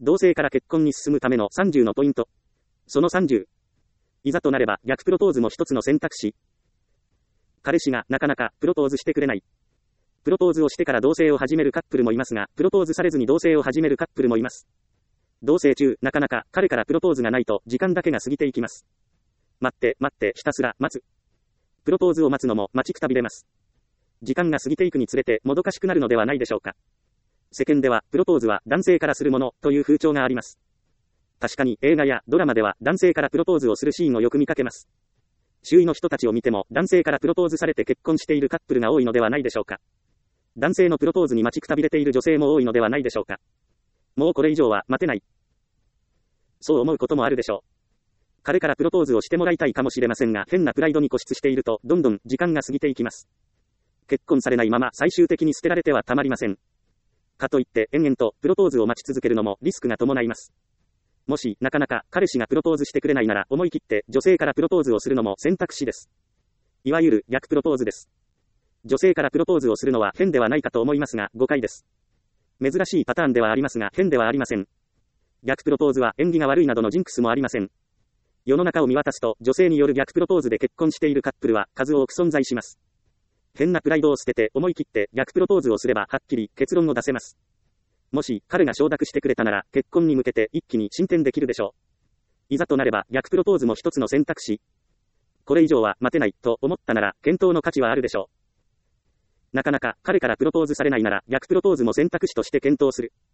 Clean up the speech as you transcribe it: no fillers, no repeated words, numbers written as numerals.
同性から結婚に進むための30のポイント。その30。いざとなれば逆プロポーズも一つの選択肢。彼氏がなかなかプロポーズしてくれない。プロポーズをしてから同棲を始めるカップルもいますが、プロポーズされずに同棲を始めるカップルもいます。同棲中、なかなか彼からプロポーズがないと時間だけが過ぎていきます。待って、ひたすら待つ。プロポーズを待つのも待ちくたびれます。時間が過ぎていくにつれてもどかしくなるのではないでしょうか。世間では、プロポーズは男性からするものという風潮があります。確かに映画やドラマでは男性からプロポーズをするシーンをよく見かけます。周囲の人たちを見ても男性からプロポーズされて結婚しているカップルが多いのではないでしょうか。男性のプロポーズに待ちくたびれている女性も多いのではないでしょうか。もうこれ以上は待てない。そう思うこともあるでしょう。彼からプロポーズをしてもらいたいかもしれませんが、変なプライドに固執していると、どんどん時間が過ぎていきます。結婚されないまま最終的に捨てられてはたまりません。かといって延々とプロポーズを待ち続けるのもリスクが伴います。もしなかなか彼氏がプロポーズしてくれないなら、思い切って女性からプロポーズをするのも選択肢です。いわゆる逆プロポーズです。女性からプロポーズをするのは変ではないかと思いますが、誤解です。珍しいパターンではありますが、変ではありません。逆プロポーズは縁起が悪いなどのジンクスもありません。世の中を見渡すと、女性による逆プロポーズで結婚しているカップルは数多く存在します。変なプライドを捨てて思い切って逆プロポーズをすればはっきり結論を出せます。もし彼が承諾してくれたなら、結婚に向けて一気に進展できるでしょう。いざとなれば逆プロポーズも一つの選択肢。これ以上は待てないと思ったなら、検討の価値はあるでしょう。なかなか彼からプロポーズされないなら、逆プロポーズも選択肢として検討する。